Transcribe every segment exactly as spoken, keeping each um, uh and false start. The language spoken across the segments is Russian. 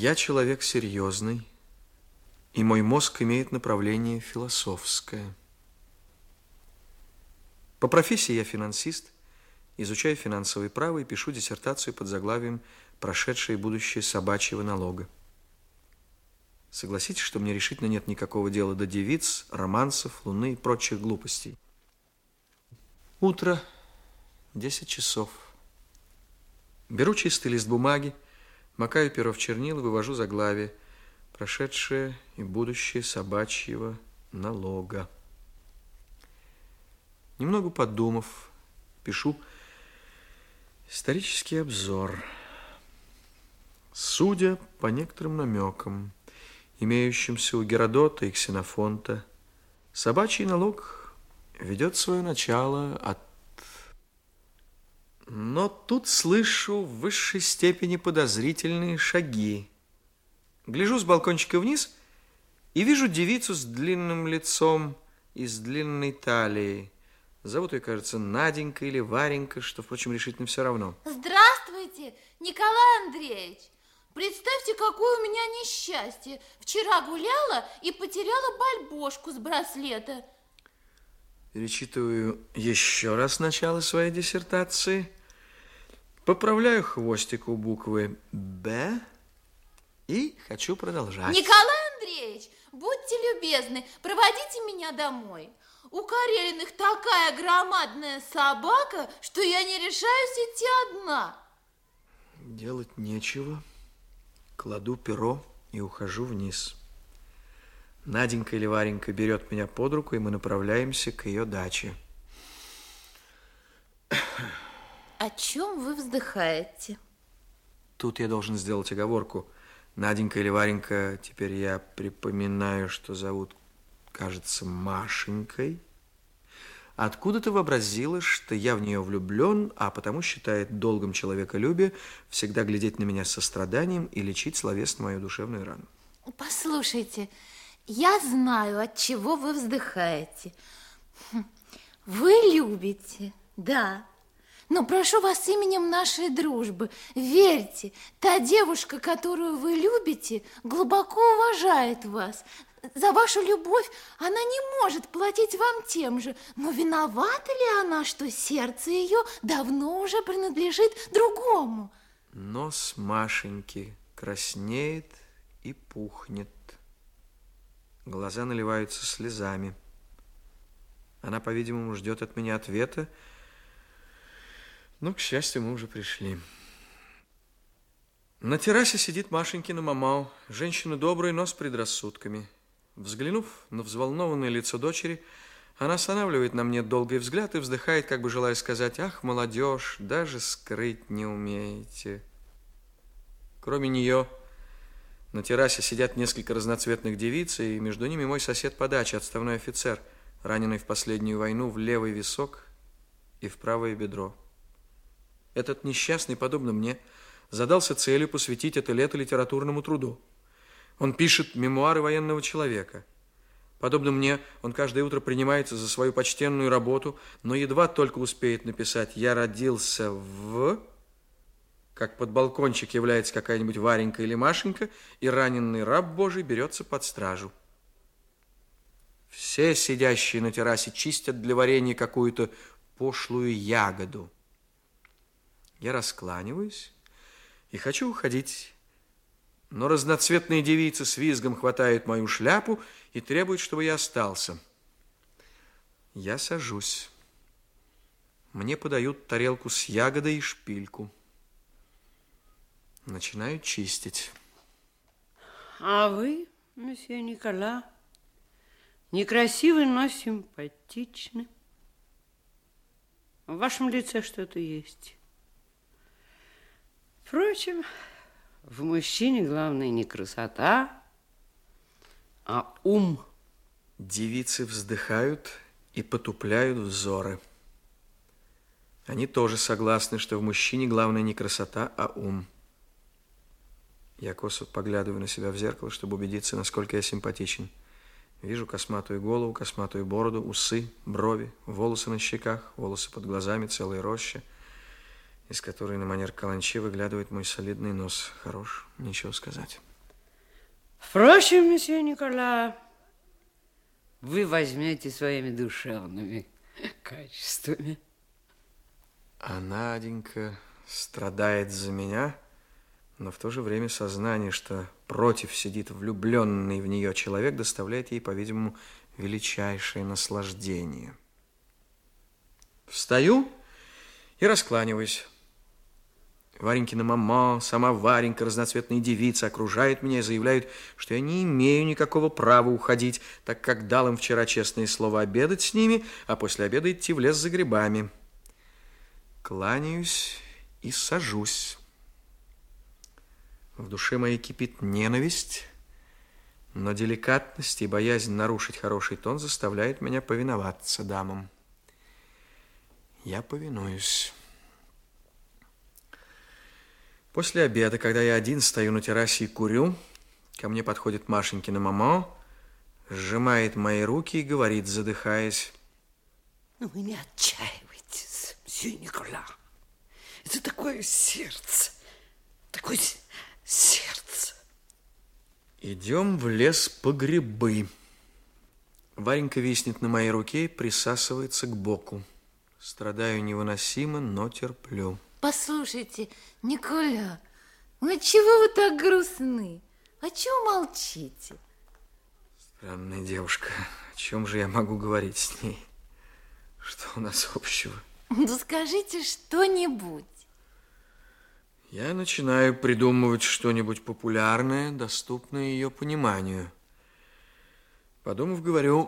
Я человек серьезный, и мой мозг имеет направление философское. По профессии я финансист, изучаю финансовое право и пишу диссертацию под заглавием «Прошедшее и будущее собачьего налога». Согласитесь, что мне решительно нет никакого дела до девиц, романсов, луны и прочих глупостей. Утро, десять часов. Беру чистый лист бумаги, макаю перо в чернила, вывожу заглавие «Прошедшее и будущее собачьего налога». Немного подумав, пишу исторический обзор. Судя по некоторым намекам, имеющимся у Геродота и Ксенофонта, собачий налог ведет свое начало от... Но тут слышу в высшей степени подозрительные шаги. Гляжу с балкончика вниз и вижу девицу с длинным лицом и с длинной талией. Зовут ее, кажется, Наденька или Варенька, что, впрочем, решительно все равно. Здравствуйте, Николай Андреевич. Представьте, какое у меня несчастье. Вчера гуляла и потеряла бальбошку с браслета. Перечитываю еще раз начало своей диссертации. Поправляю хвостик у буквы «Б» и хочу продолжать. Николай Андреевич, будьте любезны, проводите меня домой. У Карелиных такая громадная собака, что я не решаюсь идти одна. Делать нечего. Кладу перо и ухожу вниз. Наденька или Варенька берет меня под руку, и мы направляемся к ее даче. О чем вы вздыхаете? Тут я должен сделать оговорку. Наденька или Варенька, теперь я припоминаю, что зовут, кажется, Машенькой. Откуда-то вообразила, что я в нее влюблен, а потому считает долгом человеколюбия всегда глядеть на меня с состраданием и лечить словесно мою душевную рану. Послушайте, я знаю, от чего вы вздыхаете. Вы любите, да. Но прошу вас именем нашей дружбы, верьте, та девушка, которую вы любите, глубоко уважает вас. За вашу любовь она не может платить вам тем же, но виновата ли она, что сердце ее давно уже принадлежит другому? Нос Машеньки краснеет и пухнет. Глаза наливаются слезами. Она, по-видимому, ждет от меня ответа, но, к счастью, мы уже пришли. На террасе сидит Машенькина мамау, женщина добрая, но с предрассудками. Взглянув на взволнованное лицо дочери, она останавливает на мне долгий взгляд и вздыхает, как бы желая сказать: «Ах, молодежь, даже скрыть не умеете». Кроме нее на террасе сидят несколько разноцветных девиц, и между ними мой сосед по даче, отставной офицер, раненый в последнюю войну в левый висок и в правое бедро. Этот несчастный, подобно мне, задался целью посвятить это лето литературному труду. Он пишет мемуары военного человека. Подобно мне, он каждое утро принимается за свою почтенную работу, но едва только успеет написать «Я родился в...», как под балкончик является какая-нибудь Варенька или Машенька, и раненый раб Божий берется под стражу. Все сидящие на террасе чистят для варенья какую-то пошлую ягоду. Я раскланиваюсь и хочу уходить, но разноцветные девицы с визгом хватают мою шляпу и требуют, чтобы я остался. Я сажусь. Мне подают тарелку с ягодой и шпильку. Начинаю чистить. А вы, месье Никола, некрасивый, но симпатичный. В вашем лице что-то есть. Впрочем, в мужчине главное не красота, а ум. Девицы вздыхают и потупляют взоры. Они тоже согласны, что в мужчине главное не красота, а ум. Я косо поглядываю на себя в зеркало, чтобы убедиться, насколько я симпатичен. Вижу косматую голову, косматую бороду, усы, брови, волосы на щеках, волосы под глазами, целая роща, из которой на манер каланчи выглядывает мой солидный нос. Хорош, нечего сказать. Впрочем, месье Никола, вы возьмете своими душевными качествами. А Наденька страдает за меня, но в то же время сознание, что против сидит влюбленный в нее человек, доставляет ей, по-видимому, величайшее наслаждение. Встаю и раскланиваюсь. Варенькина мама, сама Варенька, разноцветные девицы окружают меня и заявляют, что я не имею никакого права уходить, так как дал им вчера честное слово обедать с ними, а после обеда идти в лес за грибами. Кланяюсь и сажусь. В душе моей кипит ненависть, но деликатность и боязнь нарушить хороший тон заставляет меня повиноваться дамам. Я повинуюсь. После обеда, когда я один стою на террасе и курю, ко мне подходит Машенькина мама, сжимает мои руки и говорит, задыхаясь: Ну, вы не отчаивайтесь, мсье Никола. Это такое сердце, такое сердце. Идем в лес по грибы. Варенька виснет на моей руке и присасывается к боку. Страдаю невыносимо, но терплю. Послушайте, Николя, ну чего вы так грустны? О чем молчите? Странная девушка. О чем же я могу говорить с ней? Что у нас общего? Ну скажите что-нибудь. Я начинаю придумывать что-нибудь популярное, доступное ее пониманию. Подумав, говорю: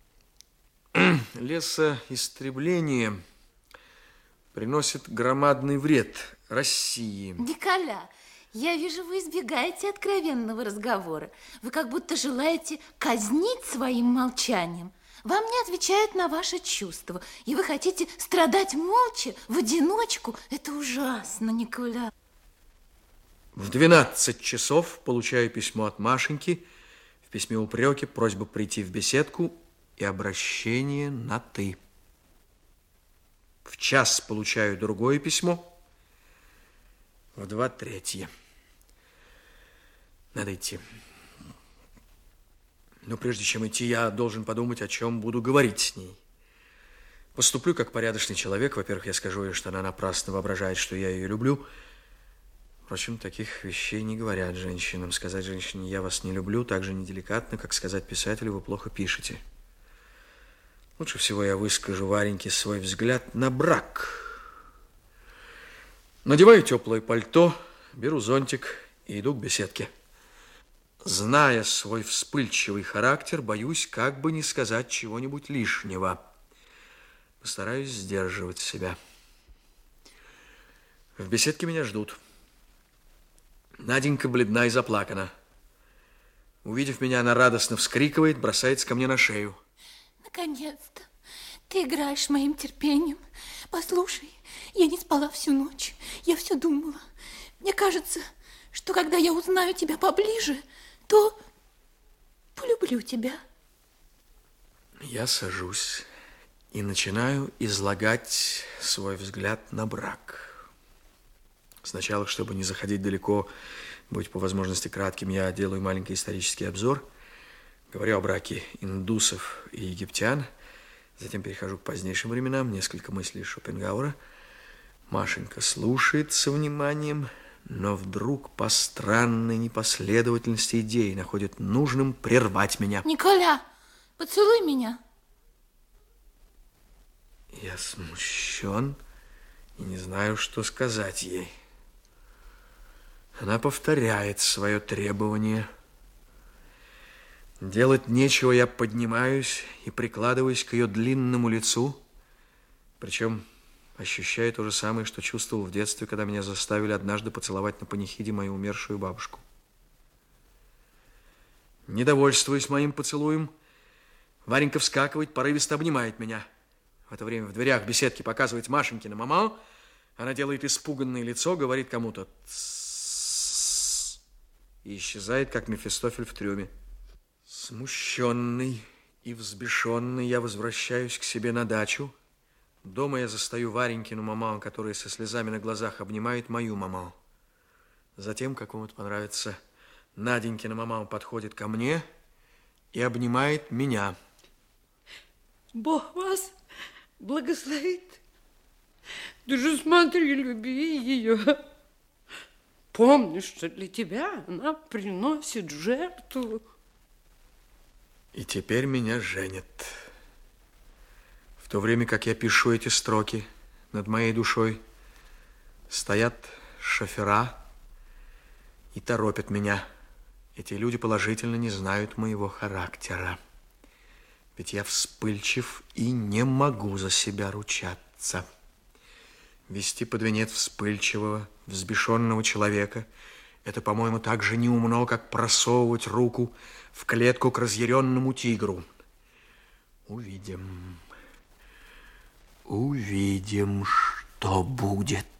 лесоистребление приносит громадный вред России. Николя, я вижу, вы избегаете откровенного разговора. Вы как будто желаете казнить своим молчанием. Вам не отвечают на ваши чувства, и вы хотите страдать молча, в одиночку. Это ужасно, Николя. В двенадцать часов получаю письмо от Машеньки. В письме упреки, просьба прийти в беседку и обращение на «ты». В час получаю другое письмо. В два третье. Надо идти. Но прежде чем идти, я должен подумать, о чем буду говорить с ней. Поступлю как порядочный человек. Во-первых, я скажу ей, что она напрасно воображает, что я ее люблю. Впрочем, таких вещей не говорят женщинам. Сказать женщине «я вас не люблю» так же неделикатно, как сказать писателю «вы плохо пишете». Лучше всего я выскажу Вареньке свой взгляд на брак. Надеваю теплое пальто, беру зонтик и иду к беседке. Зная свой вспыльчивый характер, боюсь как бы не сказать чего-нибудь лишнего. Постараюсь сдерживать себя. В беседке меня ждут. Наденька бледна и заплакана. Увидев меня, она радостно вскрикивает, бросается ко мне на шею. Наконец-то ты играешь моим терпением. Послушай, я не спала всю ночь. Я все думала. Мне кажется, что когда я узнаю тебя поближе, то полюблю тебя. Я сажусь и начинаю излагать свой взгляд на брак. Сначала, чтобы не заходить далеко, будь по возможности кратким, я делаю маленький исторический обзор. Говорю о браке индусов и египтян. Затем перехожу к позднейшим временам. Несколько мыслей Шопенгауэра. Машенька слушает со вниманием, но вдруг по странной непоследовательности идей находит нужным прервать меня. Николя, поцелуй меня. Я смущен и не знаю, что сказать ей. Она повторяет свое требование. Делать нечего, я поднимаюсь и прикладываюсь к ее длинному лицу, причем ощущаю то же самое, что чувствовал в детстве, когда меня заставили однажды поцеловать на панихиде мою умершую бабушку. Недовольствуясь моим поцелуем, Варенька вскакивает, порывисто обнимает меня. В это время в дверях беседки показывает Машенькина мама. Она делает испуганное лицо, говорит кому-то «тссс» и исчезает, как Мефистофель в трюме. Смущенный и взбешенный я возвращаюсь к себе на дачу. Дома я застаю Варенькину маму, которая со слезами на глазах обнимает мою маму. Затем, как вам это понравится, Наденькина мама подходит ко мне и обнимает меня. Бог вас благословит. Ты же смотри, люби ее. Помни, что для тебя она приносит жертву. И теперь меня женят. В то время, как я пишу эти строки, над моей душой стоят шофера и торопят меня. Эти люди положительно не знают моего характера. Ведь я вспыльчив и не могу за себя ручаться. Вести под венец вспыльчивого, взбешенного человека – это, по-моему, так же неумно, как просовывать руку в клетку к разъяренному тигру. Увидим, увидим, что будет.